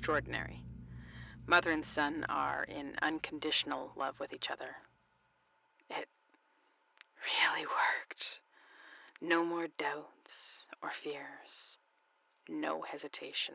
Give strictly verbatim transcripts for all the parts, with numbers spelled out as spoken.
extraordinary. Mother and son are in unconditional love with each other. It really worked. No more doubts or fears. No hesitation.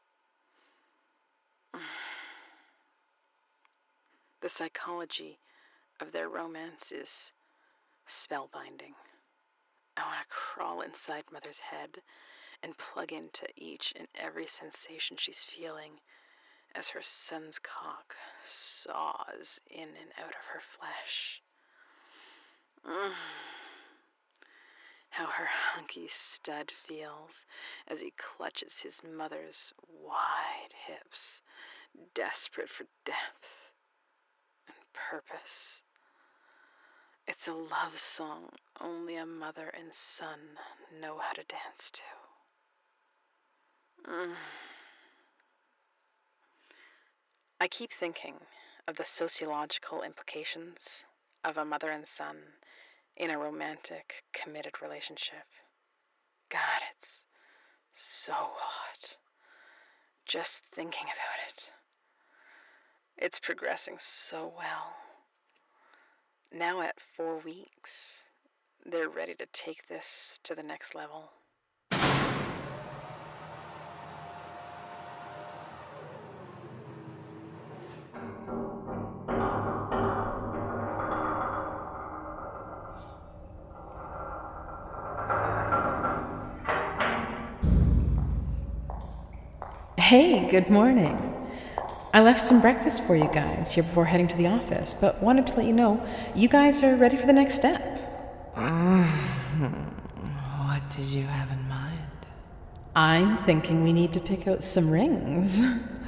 The psychology of their romance is spellbinding. I want to crawl inside Mother's head and plug into each and every sensation she's feeling as her son's cock saws in and out of her flesh. Mm. How her hunky stud feels as he clutches his mother's wide hips, desperate for depth and purpose. It's a love song only a mother and son know how to dance to. Mm. I keep thinking of the sociological implications of a mother and son in a romantic, committed relationship. God, it's so hot. Just thinking about it. It's progressing so well. Now at four weeks, they're ready to take this to the next level. Hey, good morning. I left some breakfast for you guys here before heading to the office, but wanted to let you know you guys are ready for the next step. What did you have in mind? I'm thinking we need to pick out some rings.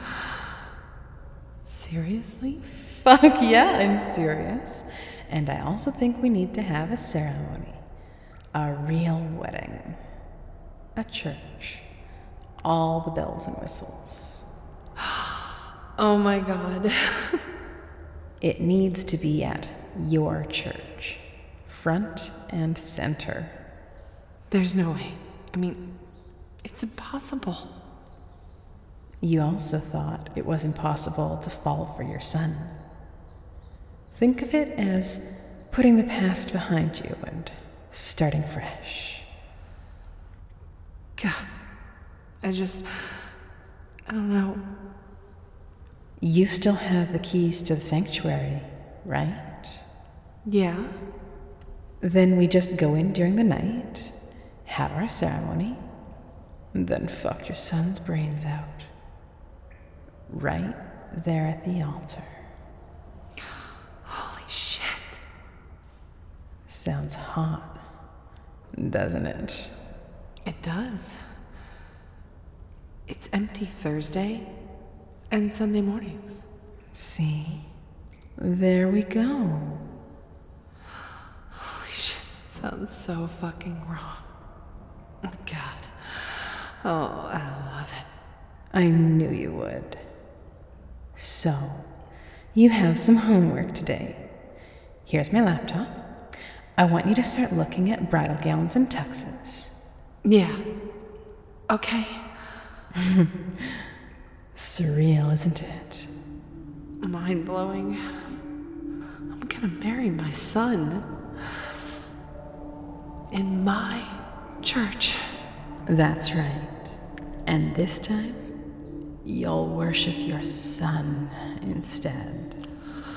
Seriously? Fuck yeah, I'm serious. And I also think we need to have a ceremony. A real wedding. A church. All the bells and whistles. Oh my god. It needs to be at your church. Front and center. There's no way. I mean, it's impossible. You also thought it was impossible to fall for your son. Think of it as putting the past behind you and starting fresh. God. I just... I don't know. You still have the keys to the sanctuary, right? Yeah. Then we just go in during the night, have our ceremony, and then fuck your son's brains out. Right there at the altar. Holy shit. Sounds hot, doesn't it? It does. It's empty Thursday and Sunday mornings. See? There we go. Holy shit, sounds so fucking wrong. Oh God. Oh, I love it. I knew you would. So, you have some homework today. Here's my laptop. I want you to start looking at bridal gowns and tuxes. Yeah. Okay. Surreal, isn't it? Mind-blowing. I'm gonna marry my son. In my church. That's right. And this time, you'll worship your son instead.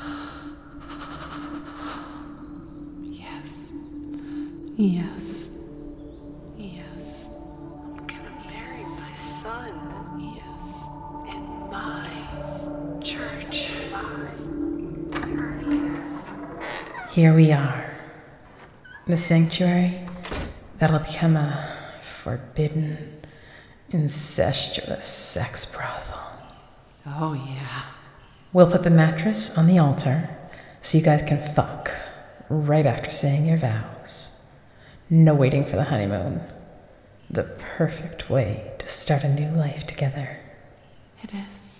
Yes. Yes. Yes. I'm gonna marry my son. Yes. In my church. Here we are. The sanctuary that'll become a forbidden, incestuous sex brothel. Oh, yeah. We'll put the mattress on the altar so you guys can fuck right after saying your vows. No waiting for the honeymoon. The perfect way to start a new life together. It is.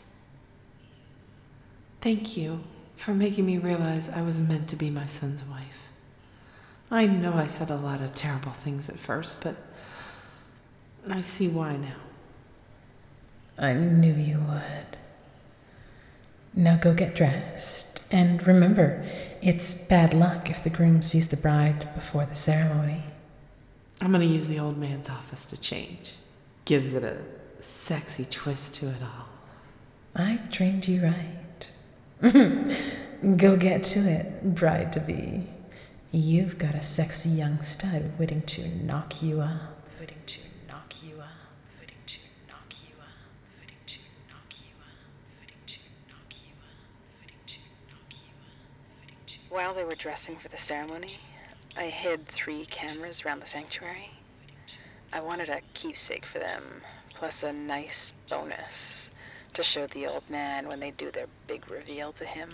Thank you for making me realize I was meant to be my son's wife. I know I said a lot of terrible things at first, but I see why now. I knew you would. Now go get dressed. And remember, it's bad luck if the groom sees the bride before the ceremony. I'm gonna use the old man's office to change. Gives it a sexy twist to it all. I trained you right. Go get to it, bride-to-be. You've got a sexy young stud waiting to knock you up. Waiting to knock you up. Waiting to knock you up. Waiting to knock you up. Waiting to knock you up. Waiting to knock you up. Waiting to. While they were dressing for the ceremony, I hid three cameras around the sanctuary. I wanted a keepsake for them, plus a nice bonus to show the old man when they do their big reveal to him.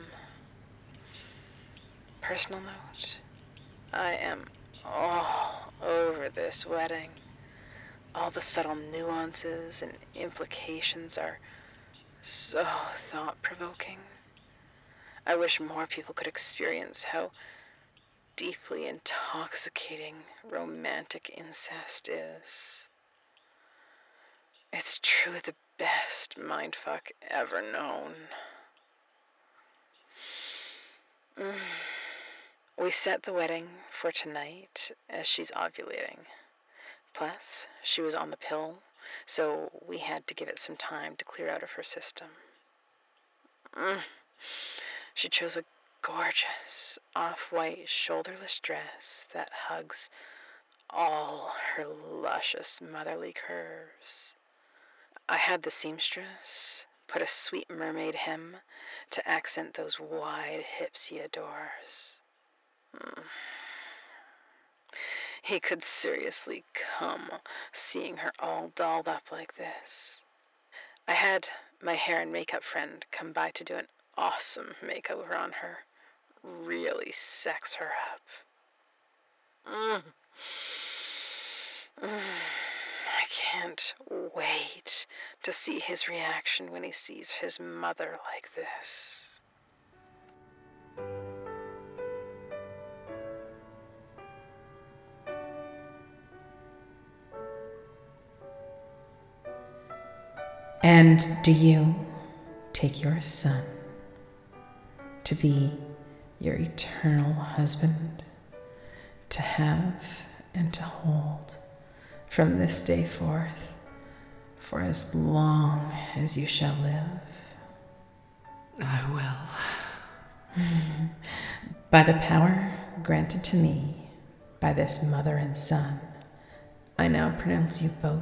Personal note, I am all over this wedding. All the subtle nuances and implications are so thought-provoking. I wish more people could experience how deeply intoxicating romantic incest is. It's truly the best mindfuck ever known. Mm. We set the wedding for tonight as she's ovulating. Plus, she was on the pill, so we had to give it some time to clear out of her system. Mm. She chose a gorgeous off-white shoulderless dress that hugs all her luscious motherly curves. I had the seamstress put a sweet mermaid hem to accent those wide hips he adores. Mm. He could seriously come seeing her all dolled up like this. I had my hair and makeup friend come by to do an awesome makeover on her. Really sex her up. Mm. Mm. I can't wait to see his reaction when he sees his mother like this. And do you take your son to be your eternal husband, to have and to hold from this day forth for as long as you shall live? I will. By the power granted to me by this mother and son, I now pronounce you both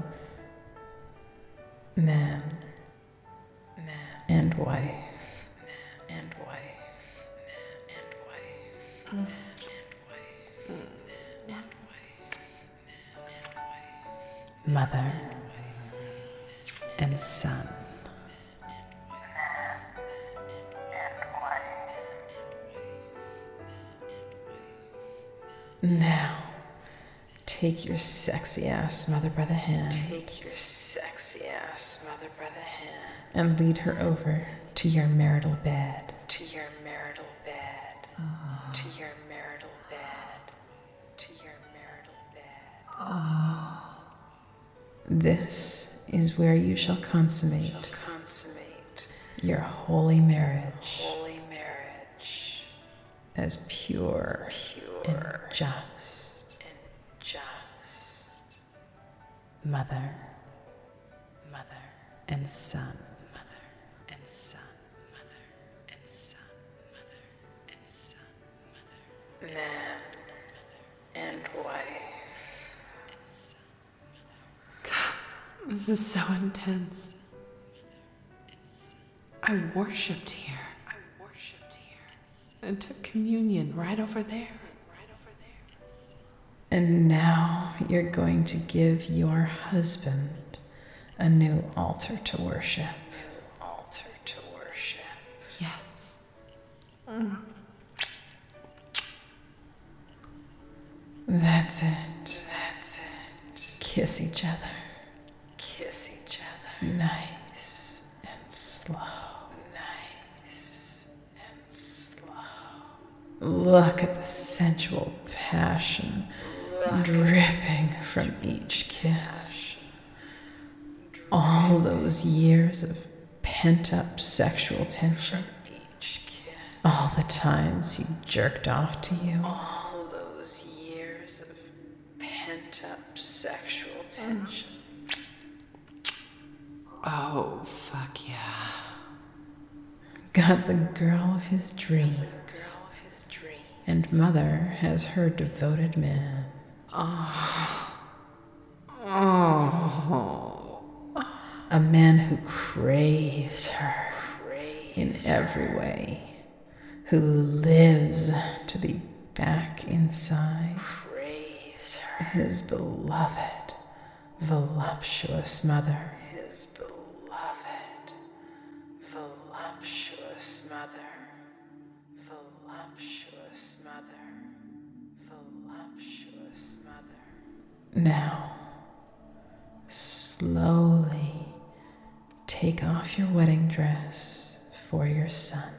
man, man and wife, man and wife, man and wife, man and wife, man and wife, man and wife, mother and son. Now, take your sexy ass mother by the hand. Take your sexy ass mother by the hand. And lead her over to your marital bed. To your marital bed. Oh. To your marital bed. To your marital bed. Oh. This is where you shall consummate, shall consummate your holy marriage. Holy marriage. As pure, pure and just. And just. Mother, mother and son. Son, mother, and son, mother, and son, mother, man and wife. God, this is so intense. I worshipped here. I worshipped here. And took communion right over there. And now you're going to give your husband a new altar to worship. Yes. Mm. That's it. That's it. Kiss each other. Kiss each other. Nice and slow. Nice and slow. Look at the sensual passion Look dripping from each kiss. All those years of pent-up sexual tension. Each kiss. All the times he jerked off to you. All those years of pent-up sexual tension. Oh, fuck yeah. Got the girl of his dreams. Girl of his dreams. And mother has her devoted man. Oh. Oh. A man who craves her Craves in every way. Who lives to be back inside Craves her. his beloved, voluptuous mother. His beloved, voluptuous mother. Voluptuous mother. Voluptuous mother. Now, slowly take off your wedding dress for your son.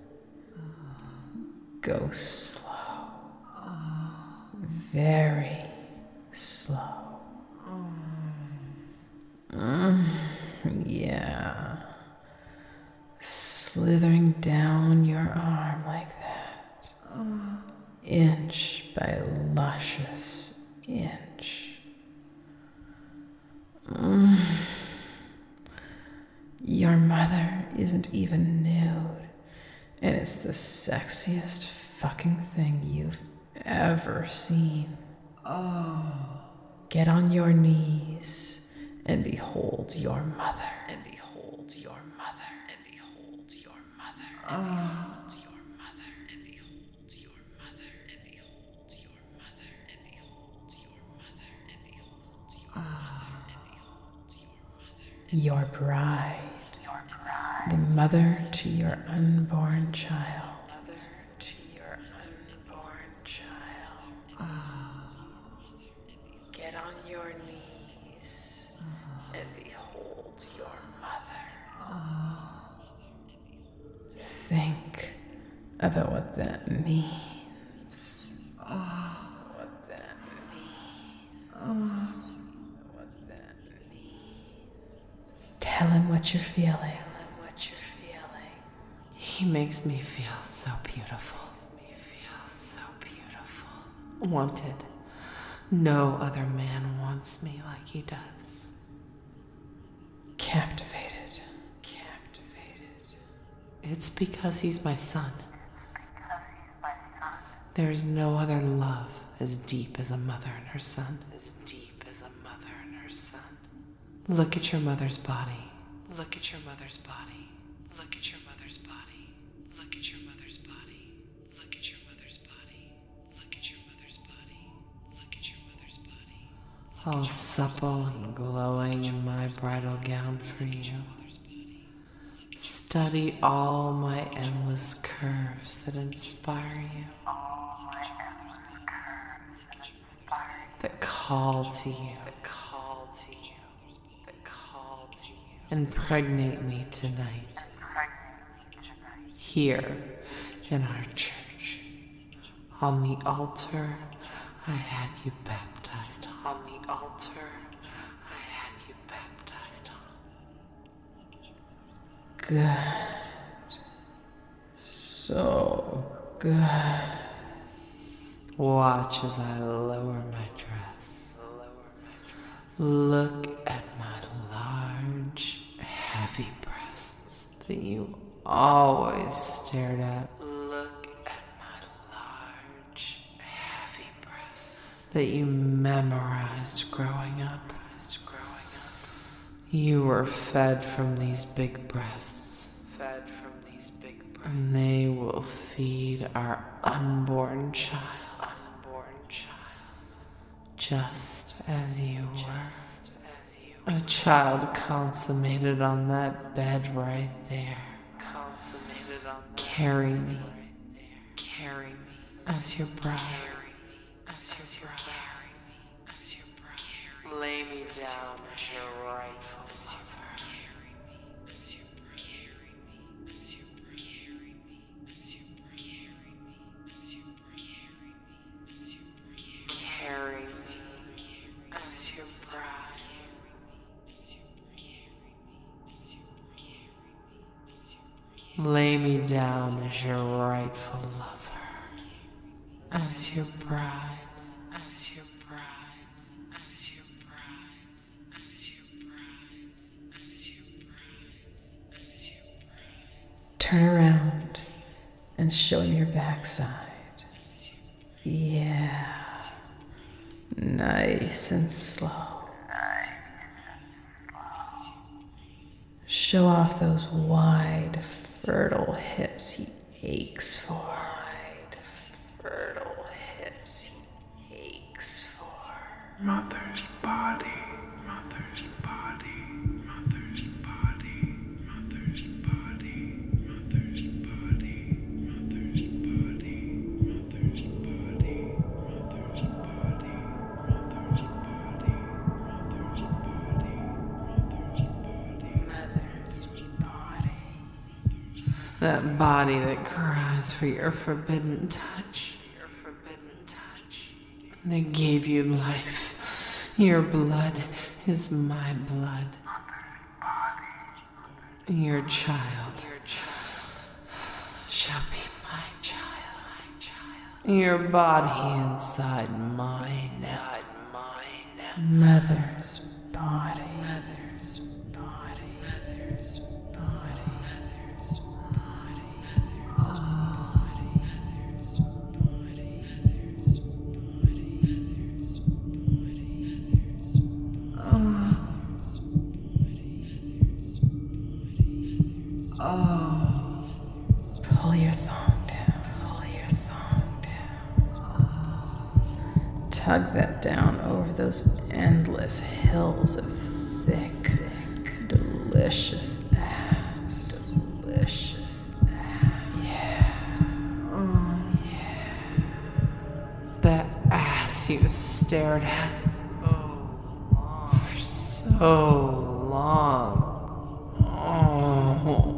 Go slow. Very slow. Mm, yeah. Slithering down your arm like that. Inch by luscious inch. Mm. Your mother isn't even nude, and it's the sexiest fucking thing you've ever seen. Oh. Get on your knees and behold your mother. And behold your mother. And behold your mother. And behold your mother. And behold your mother. And behold your mother. And behold your mother. And behold your mother. And behold your mother. Your bride. Your bride. The mother to your unborn child. Mother to your unborn child. Get on your knees and behold your mother. Think about what that means. What that means. What that means. Tell him what you're feeling. Tell him what you're feeling. He makes me feel so beautiful. Makes me feel so beautiful. Wanted. No other man wants me like he does. Captivated. Captivated. It's because he's my son. There's no other love as deep as a mother and her son. As deep as a mother and her son. Look at your mother's body. Look at your mother's body. Look at your mother's body. Look at your mother's body. Look at your mother's body. Look at your mother's body. Look at your mother's body. All supple and glowing in my bridal gown for you. Study all my endless curves that inspire you. That call to you. That call to you. That call to you. Impregnate me tonight. Here in our church. On the altar, I had you baptized on. On the altar, I had you baptized on. Good. So good. Watch as I lower my dress. Look at my large, heavy breasts that you always stared at. Look at my large, heavy breasts. That you memorized growing up. Growing up. You were fed from these big breasts. Fed from these big breasts. And they will feed our unborn child. Unborn child. Just as you were. Just as you A child consummated on that bed right there. consummated on that Carry me. right there. Carry me as your bride. Carry me As your bride. Carry me as your bride. Lay me down as your rightful As your mother. bride. Carry me as your bride. Carry me as your bride. Carry me as your bride. Carry me as your bride. Carry me as your bride. Carry me as your bride. Lay me down as your rightful lover, as your bride, as your bride, as your bride, as your bride, as your bride, as your bride. Turn around and show him your backside. Yeah. Nice and slow. Show off those wide, fertile hips he aches for. Wide, fertile hips he aches for. Mother's body, mother's body, mother's body, mother's body, mother's body, mother's body, mother's body, mother's body, mother's body, mother's body, mother's body, mother's body. That body that cries for your forbidden touch. Your forbidden touch. They gave you life. Your blood is my blood. Your child shall be my child. Your body inside mine. Mother's body. Mother's body. Mother's body. Mother's body. Mother's body. Mother's body. Mother's body. Mother's body. Mother's body. Oh. Pull your thong down. Pull your thong down. Tug that down over those endless hills of thick, delicious ass. Delicious ass. Yeah. Oh. Yeah. That ass you stared at for so long. Oh.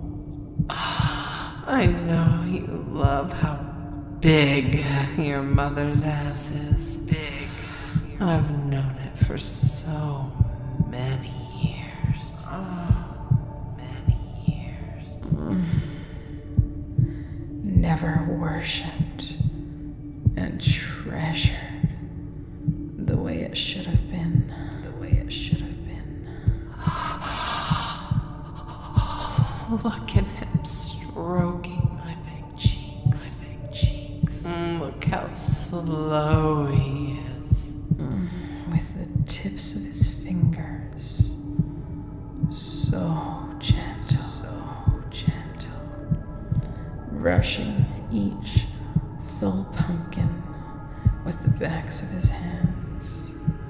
I know you love how big your mother's ass is. Big. I've known it for so many years. Oh, many years. Never worshipped and treasured the way it should have been. The way it should have been. Look at him stroking my big cheeks. My big cheeks. Mm, look how slow he is. Mm, with the tips of his fingers. So gentle. So gentle. Brushing each full pumpkin with the backs of his hands.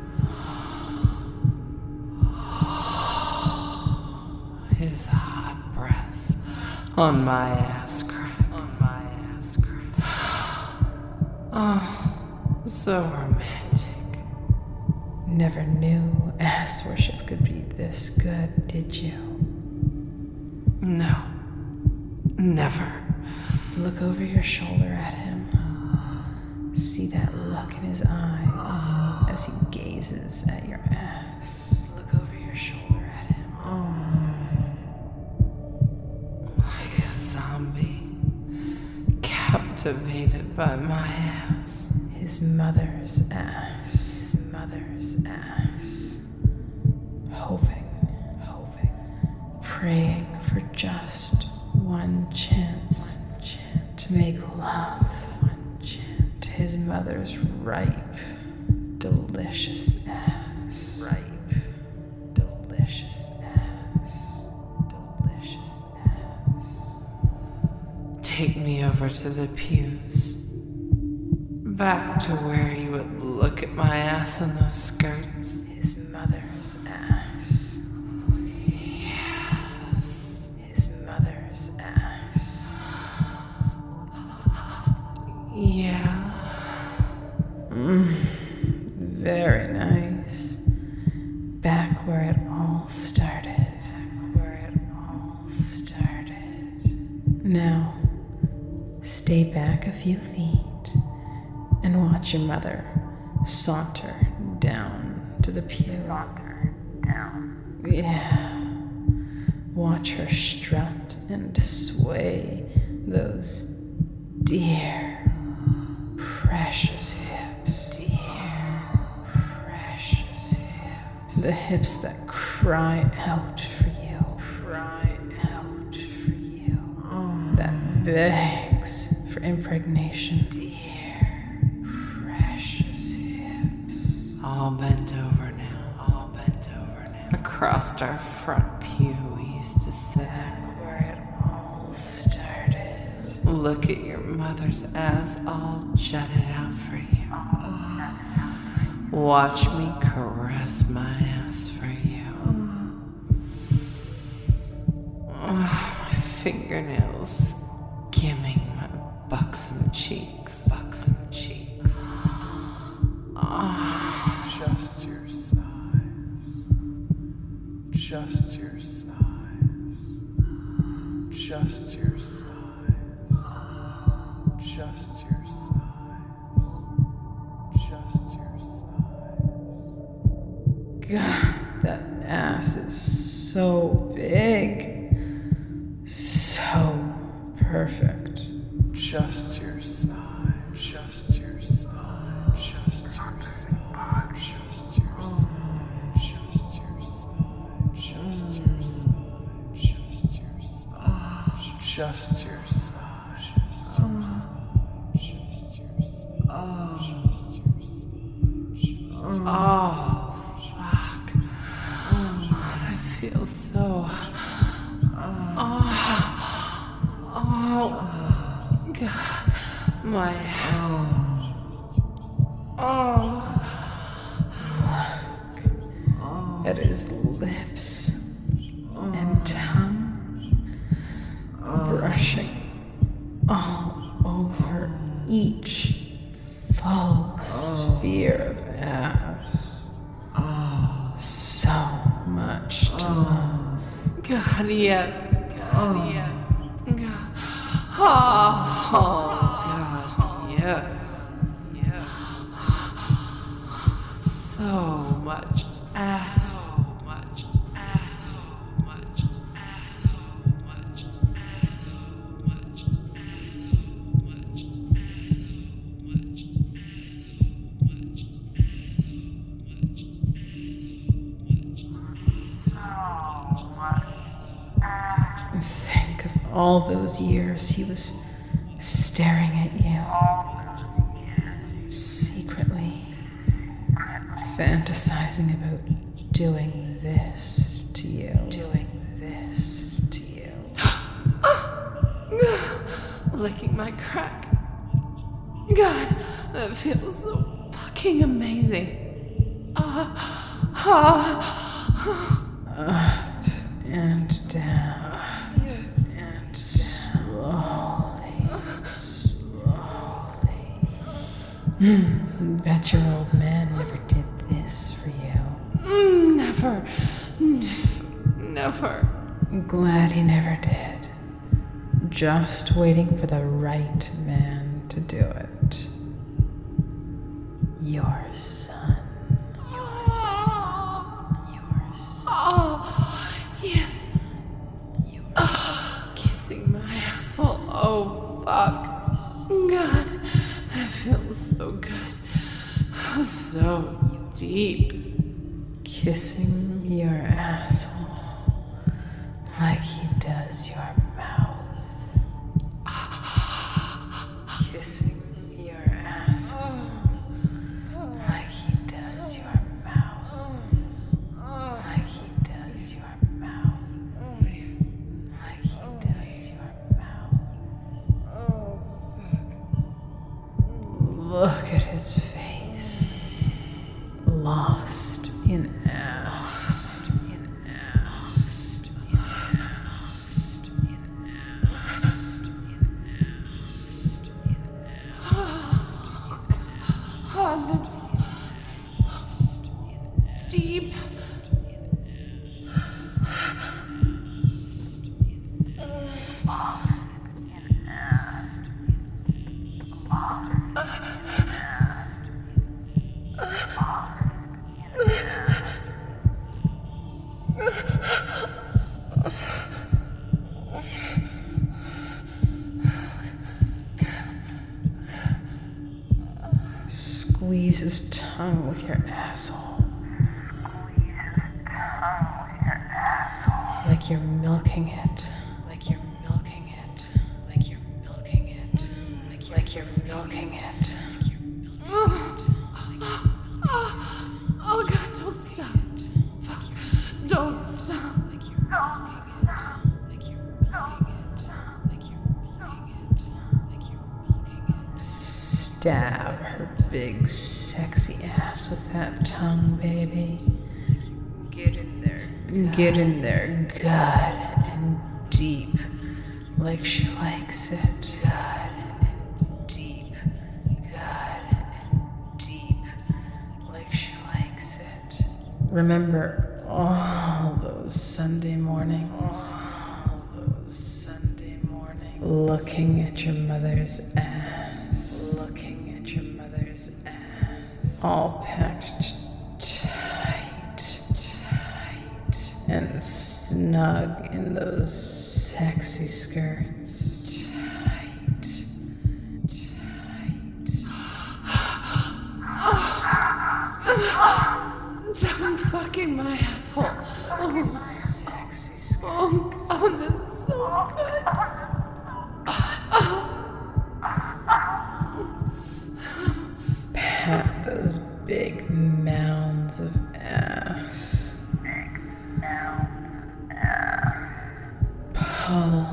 His hot breath on my ass crack. On my ass crack. Oh, so romantic. Never knew ass worship could be this good, did you? No, never. Look over your shoulder at him. See that look in his eyes as he gazes at your ass. Look over your shoulder at him. Like a zombie, captivated by my ass. His mother's ass. His mother's ass. Hoping, hoping, praying for just one chance to make love to his mother's ripe, delicious ass. Ripe, delicious ass. Delicious ass. Take me over to the pews. Back to where you would look at my ass in those skirts. His mother's ass. Yes. His mother's ass. Yeah. Mm, very nice. Back where it all started. Back where it all started. Now, stay back a few feet and watch your mother saunter down to the pew. Saunter down. Yeah. Watch her strut and sway those dear, precious hips. Dear, precious hips. The hips that cry out for you. Cry out for you. That begs for impregnation. Dear, precious hips. All bent over now. All bent over now. Across our front pew we used to sit. Where it all started. Look at your mother's ass all jutted out for you. Watch me caress my ass for you. Oh, my fingernails skimming my buxom cheeks. Buxom cheeks. Oh, Just your size. Just your size. Just your size. Just your size. Just your size. God, that ass is so big. So perfect. Just your size. Just your size. Just your size. Just your size. Just your size. Just your size. Just your size. Just your size. oh, fuck. Oh, that feels so. Oh, oh, God, my ass. Oh, At his lips and tongue, brushing all over each full sphere of ass. So much to love. God, yes. God, yes. God. Oh, God, yes. Yes. So much ass. So much ass. So much ass. So much ass. So much ass. So much Think of all those years he was staring at you, secretly fantasizing about doing this to you. Doing this to you. Licking my crack. God, that feels so fucking amazing. Ah, ah, Up and down. And Slowly. Slowly. Bet your old man never did this for you. mm, never, never, never. Glad he never did. Just waiting for the right man to do it. Your son. Your son. Your son. Oh, yes. Oh, kissing my asshole. Oh, fuck. God, that feels so good. So deep. Kissing your asshole like he does your mouth. kissing your asshole like he does your mouth. Like he does your mouth. Like he does your mouth. Look at his face. Lost in ass. In ass. In ass. In ass. In ass. In ass. Oh, that's deep. Squeeze his tongue with your asshole. Like you're milking it. Like you're milking it. Like you're milking it. Like you're, like you're milking it. Like you're milking it. Oh, oh God, don't stop. Fuck. Don't stop. Like you're milking it. Like you're milking it. Like you're milking it. Like you're milking it. Stab her big, sexy ass with that tongue, baby. Get in there. Get in there good and deep, like she likes it. Good and deep. Good and deep, like she likes it. Remember all those Sunday mornings. All those Sunday mornings. Looking at your mother's ass. Looking at your mother's ass. All packed tight. Tight. And snug in those sexy skirts. Tight. Tight. Don't fucking my asshole. Oh, oh God, that's so good. Pat those big mounds of ass. Pull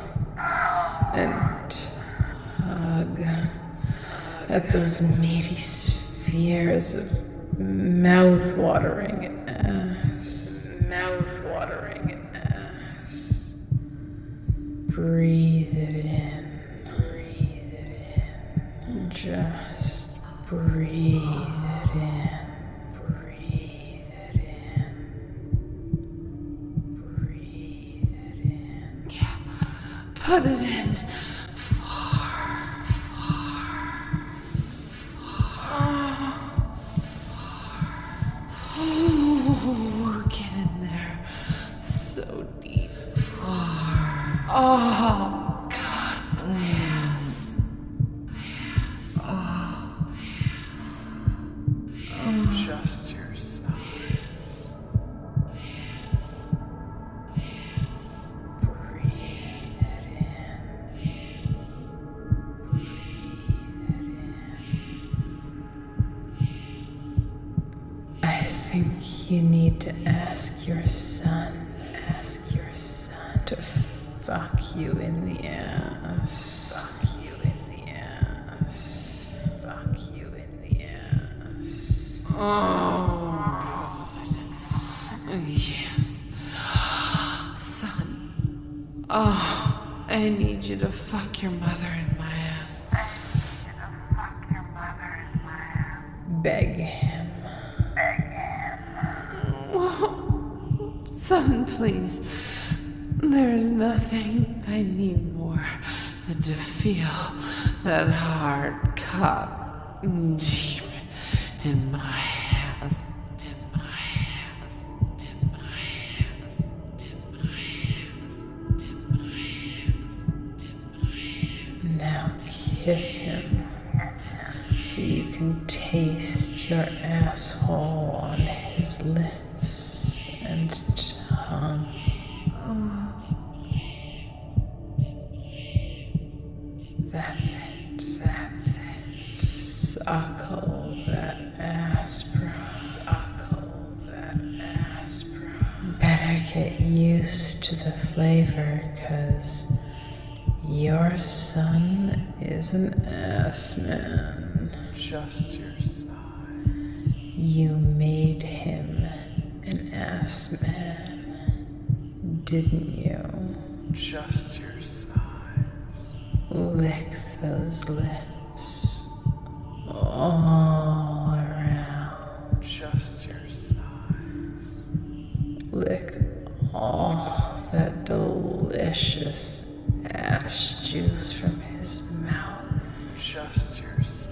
and tug at those meaty spheres of mouth-watering ass. Mouth-watering ass. Breathe it in. Breathe it in. Just breathe it in. Breathe it in. Breathe it in. Yeah, put it in. Far, far. Oh, get in there. So deep. Oh, God. Yes. Yes. Yes. Just your size. Yes. Yes. Breathe it in. Yes. I think you need to ask your son. Ask your son to fuck you in the ass. Fuck you in the ass. Fuck you in the ass. Oh, God. Yes. Son. Oh, I need you to fuck your mother in my ass. Beg him. Oh, son, please. There is nothing I need more than to feel that hard cock deep in my ass. In my ass. In my ass. In my ass. In my ass. In my ass. Now kiss him so you can taste your asshole on his lips and tongue. That's it. That's it. Suckle that ass, bro. Suckle that ass, bro. Better get used to the flavor, 'cause your son is an ass man. Just your size. You made him an ass man, didn't you? Just your size. Lick those lips all around. Just your size. Lick all that delicious ass juice from his mouth. Just your size.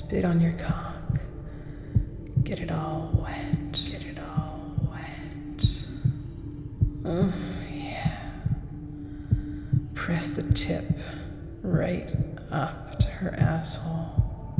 spit on your cock. Get it all wet. Get it all wet. Oh, yeah. Press the tip right up to her asshole.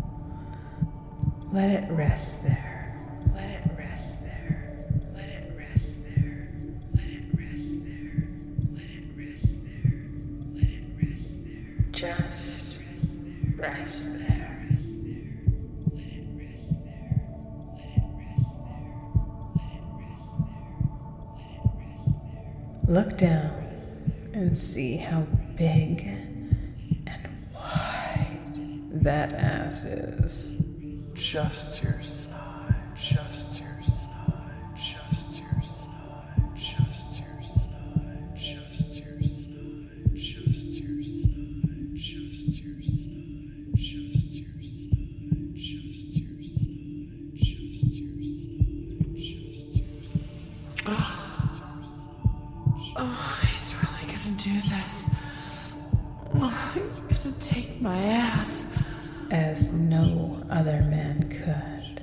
Let it rest there. Let it rest there. Let it rest there. Let it rest there. Let it rest there. Let it rest there. Just Rest there. rest there. Rest there. Let it rest there. Let it rest there. Let it rest there. Let it rest there. Look down and see how big and wide that ass is. Just your side, just your side, just your side, just your side, just your side, just your side, just your side, just your side, just your side, just your side, just your side. Oh, he's really gonna do this. Oh, he's gonna take my ass. As no other man could.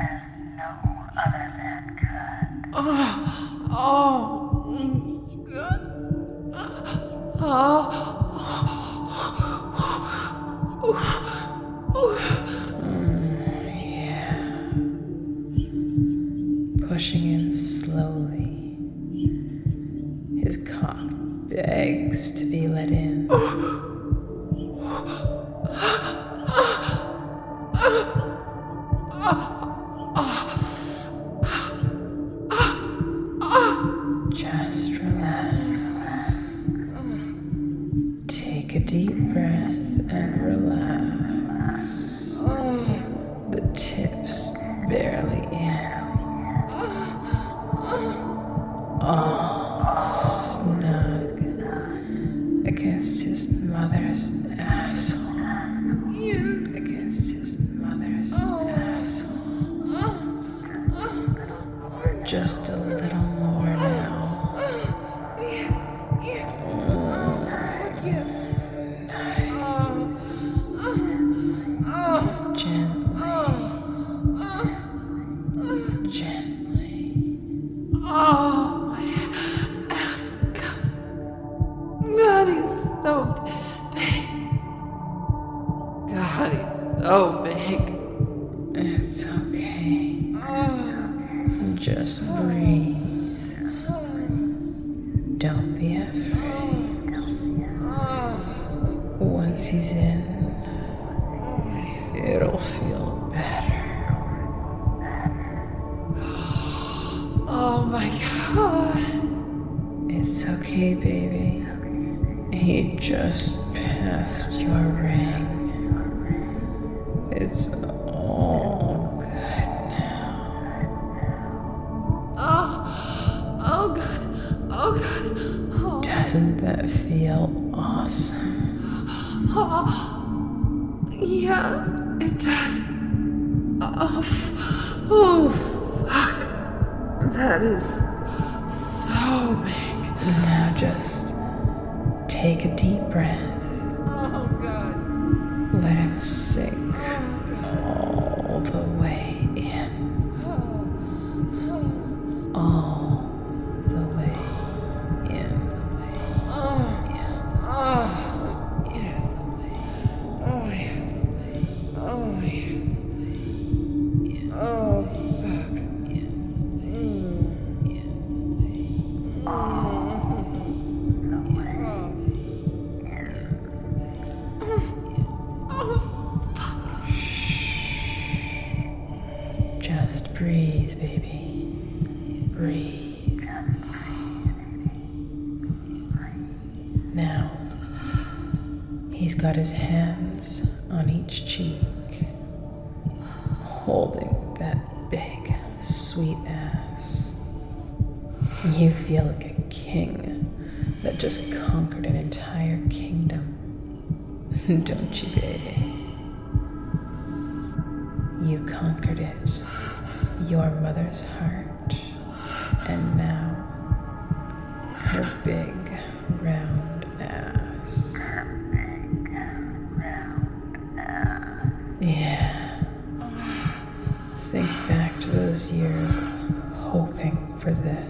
Oh, oh, mm, good. Oh, Yeah. Pushing in slowly. His cock begs to be let in. Just relax. Take a deep breath and relax. The tips barely in. All snug against his mother's asshole. Against his mother's asshole. Just a little more now. Gently. Gently. oh, my ass. God, he's so big. God, he's so big. It's okay. Oh, Just breathe. Don't be afraid. Once he's in, it'll feel better. oh my God. It's okay, baby. He just passed your ring. It's all good now. Oh, oh God, oh God. Oh, Doesn't that feel awesome? oh. Yeah, it does. Oh, f- oh, fuck. That is so big. Now just take a deep breath. Oh God. Let him sink Oh God. all the way in. Oh, All the way in. oh, oh, yes. Oh yes. Oh yes. Oh fuck. Just breathe, baby. Breathe. Now, he's got his hands on each cheek, holding that big, sweet ass. You feel like a king that just conquered an entire kingdom. Don't you, baby? You conquered it, your mother's heart, and now her big, round ass. Yeah,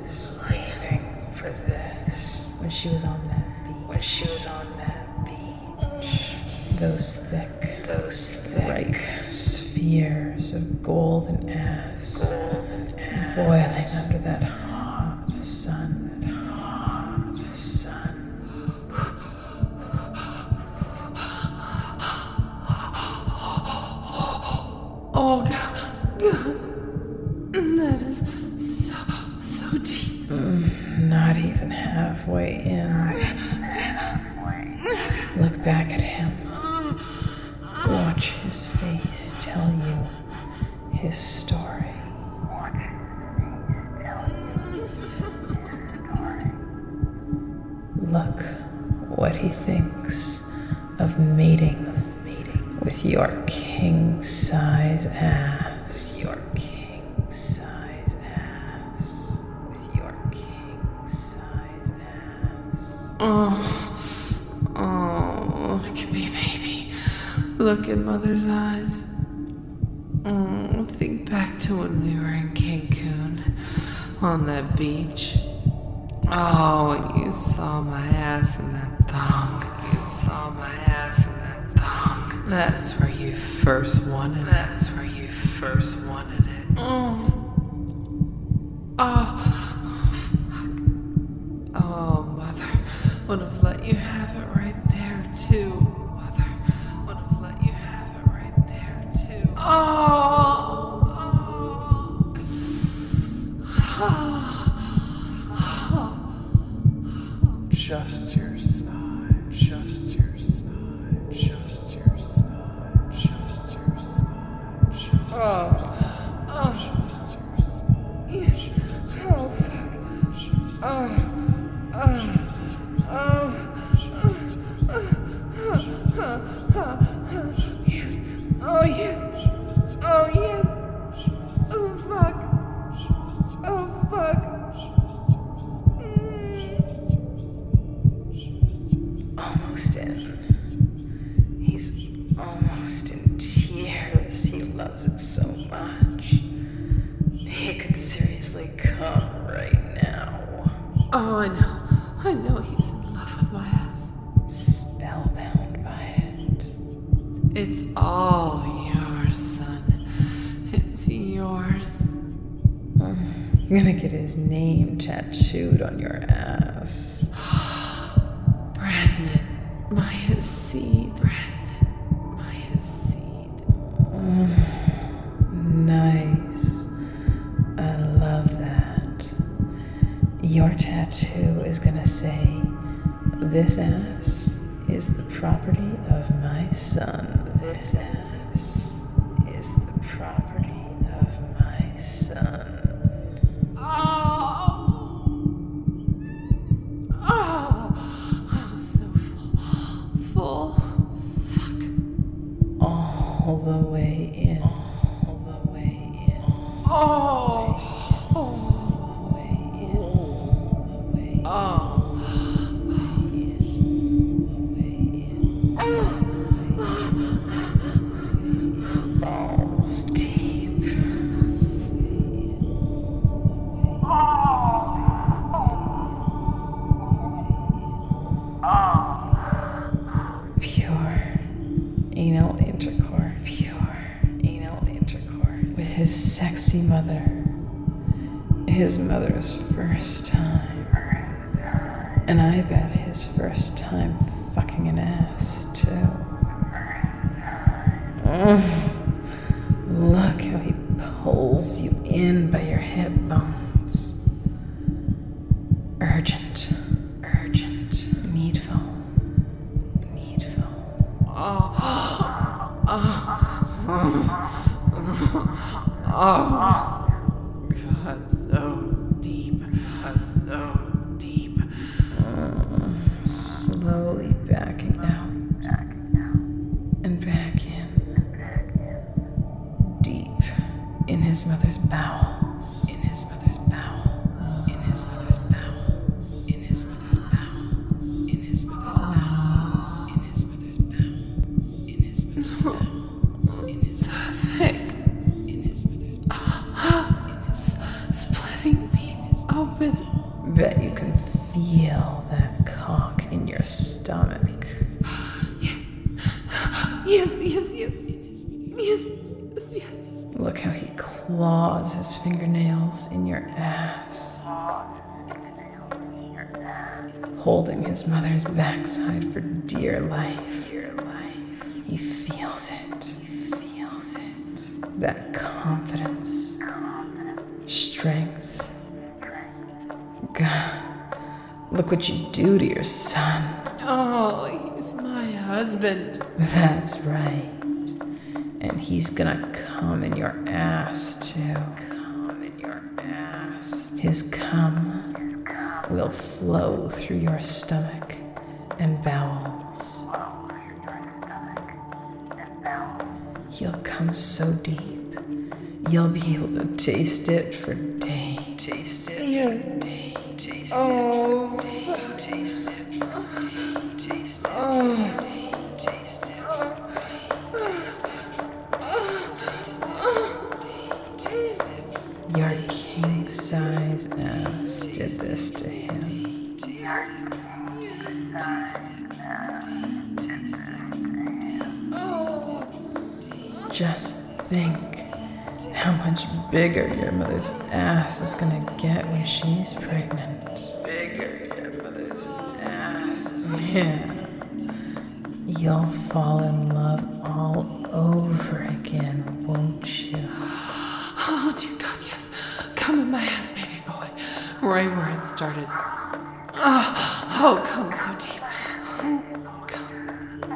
this. Craving for this. When she was on that When she was on that beach. beach. Those thick, Those thick, ripe spheres of golden ass. golden ass. Boiling under that hot sun. Hot sun. Oh, God. God. That is so, so deep. Not even halfway in. Look back at him. Watch his face tell you his story. Look what he thinks of mating with your king-size ass. Your king-size ass. With your king-size ass. Oh, oh, look at me, baby. Look in Mother's eyes. Oh, think back to when we were in Cancun on that beach. Oh, when you saw my ass in that thong. You saw my ass in that thong. That's where you first wanted it. That's where you first wanted it. Oh. Oh. Fuck. Oh, Mother would have let you have it right there, too. Mother would have let you have it right there, too. Oh. Oh. Just your side, just your side, just your side, just your side, just your Oh. side, Oh. just your side. Yes. Oh, fuck. Oh. Oh. Oh. Yes. Oh, yes. Oh, yes. Oh, fuck. Oh, fuck. Almost in. He's almost in tears. He loves it so much. He could seriously come right now. Oh, I know. I know he's in love with my ass. Spellbound by it. It's all yours, son. It's yours. I'm gonna get his name tattooed on your ass. Branded by his seed. Branded by his seed. Nice. I love that. Your tattoo is gonna say, "This ass is the property of my son." This ass is the property of my son. Oh! Oh! I'm so full. Full. Fuck. All the way in. All the way in. Oh! Oh! All the way in. All the way in. Oh! Balls deep. Pure anal intercourse. Pure anal intercourse. With his sexy mother. His mother's first time. And I bet his first time fucking an ass, too. Mm. Look how he pulls you in by your hip bones. Urgent. Urgent. Needful. Needful. Oh! Oh! God, so deep. God, so deep. Slowly backing out. And back in. Deep in his mother's bowels. In his mother's bowels. In his mother's bowels. In his mother's bowels. In his mother's bowels. In his mother's bowels. In his mother's bowels. In his So thick. in his mother's bowels. S- splitting me open. Bet you can feel that cock in your stomach. Yes, yes, yes. Yes, yes, yes. Look how he claws his fingernails in your ass. Holding his mother's backside for dear life. He feels it. That confidence. Strength. God, look what you do to your son. Oh, he's my husband. That's right. And he's gonna come in your ass, too. Come in your ass. His cum will flow through your stomach and bowels. He'll come so deep, you'll be able to taste it for days. Taste it Yes. for days. Taste Oh, it for days. Taste it for days. Taste it Oh. for days. Taste it for days. Taste it for days. Taste it. Your king-size ass did this to him. Just think how much bigger your mother's ass is gonna get when she's pregnant. Bigger your mother's ass is gonna Yeah. You'll fall in love all over again, won't you? Oh, dear God, yes. Come in my ass, baby boy. Right where it started. Oh, oh come so deep. Oh, come.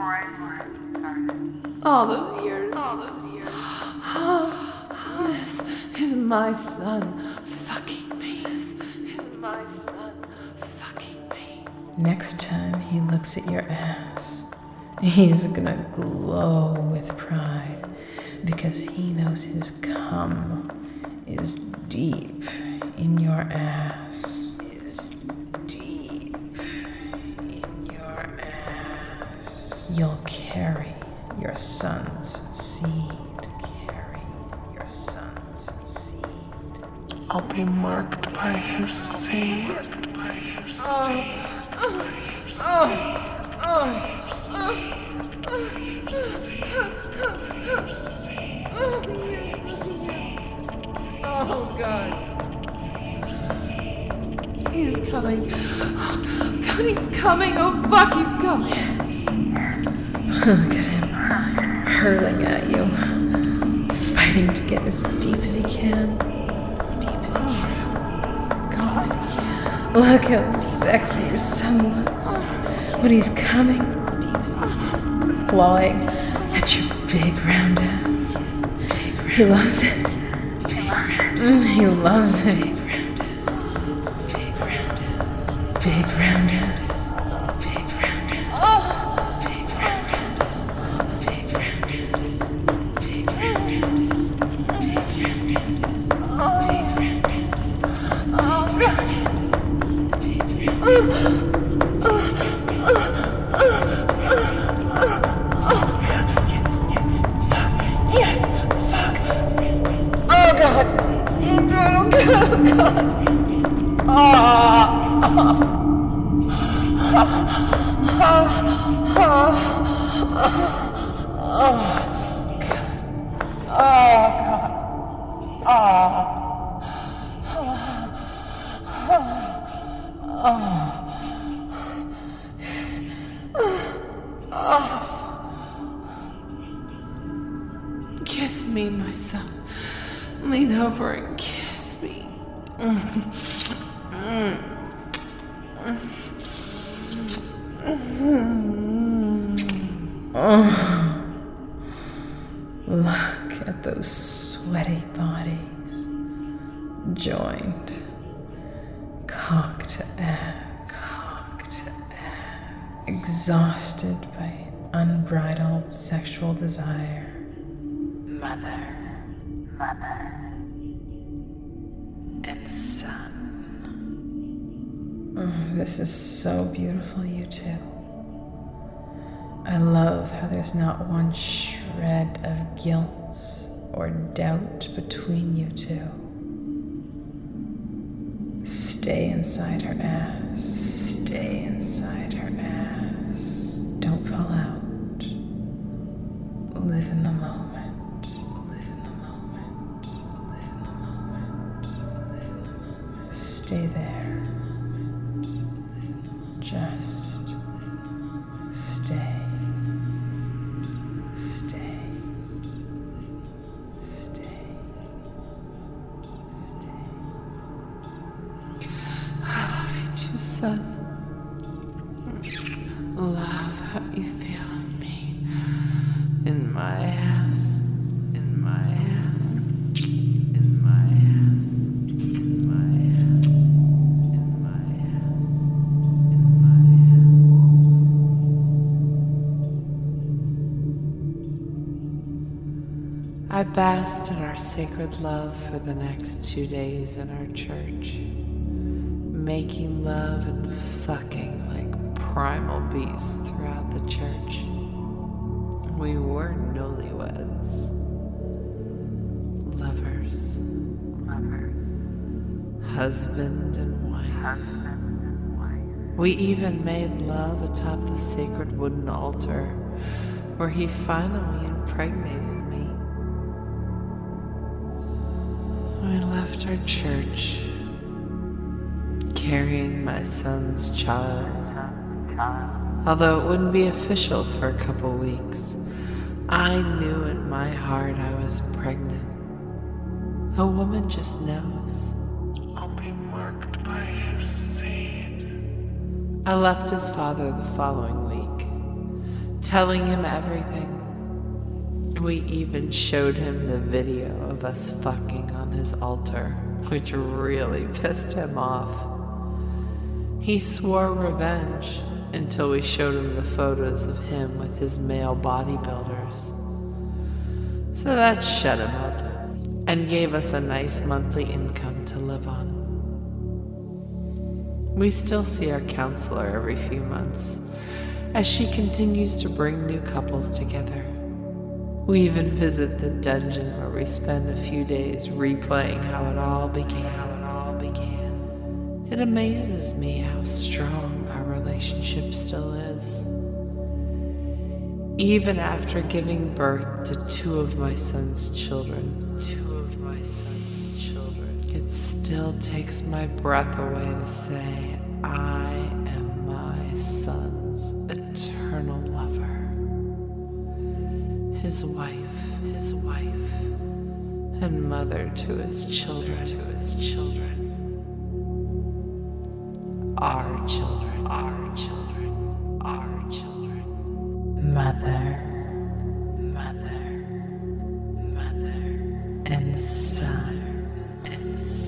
All those years. All those years. Oh, this is my son fucking me. This is my son fucking me. Next time he looks at your ass, he's gonna glow with pride because he knows his cum is deep in your ass. Is deep in your ass. You'll carry your son's seed. Carry your son's seed. I'll be marked by his seed. Marked by his seed. By his seed. Oh, God. He's coming. Oh, God, he's coming. Oh, fuck, he's coming. Yes. Look at him, hurling at you, fighting to get as deep as he can. Deep as he can. God, as he can. Look how sexy your son looks when he's coming. Deep as he can. Clawing at your big round ass. Big round he loves it. Big round mm, he loves it. Big round ass. Big round ass. Big round ass. Big round ass. Big round ass. Big round ass. Big round ass. Big round ass. Big round ass. Oh, God. Big round ass. Yes, fuck. Oh, God. Oh, God, oh, God, oh, God. Oh. Kiss me, my son. Lean over and kiss me. Oh, look at those sweaty bodies, joined, cock to ass, cock to ass, exhausted by unbridled sexual desire. Mother, mother, and son. Oh, this is so beautiful, you two. I love how there's not one shred of guilt or doubt between you two. Stay inside her ass. Stay inside her ass. Don't fall out. Live in the moment. Live in the moment. Live in the moment. Live in the moment. Stay there. Just stay. Stay. Stay. I love you too, son. Love how you feel in me. In my ass. In my ass. In my ass. In my ass. In my ass. In my ass. I basked in our sacred love for the next two days in our church, making love and fucking like primal beasts throughout the church. We were newlyweds, lovers, husband and wife. We even made love atop the sacred wooden altar where he finally impregnated me. We left our church carrying my son's child. Although it wouldn't be official for a couple weeks, I knew in my heart I was pregnant. A woman just knows. I'll be marked by his seed. I left his father the following week, telling him everything. We even showed him the video of us fucking on his altar, which really pissed him off. He swore revenge until we showed him the photos of him with his male bodybuilders. So that shut him up and gave us a nice monthly income to live on. We still see our counselor every few months as she continues to bring new couples together. We even visit the dungeon where we spend a few days replaying how it all began. How it all began. It amazes me how strong our relationship still is. Even after giving birth to two of my son's children, two of my son's children, it still takes my breath away to say I am my son's eternal lover. His wife, his wife, and mother to his children, to his children, our children, our children, our children, Mother, mother, mother, and son, and son.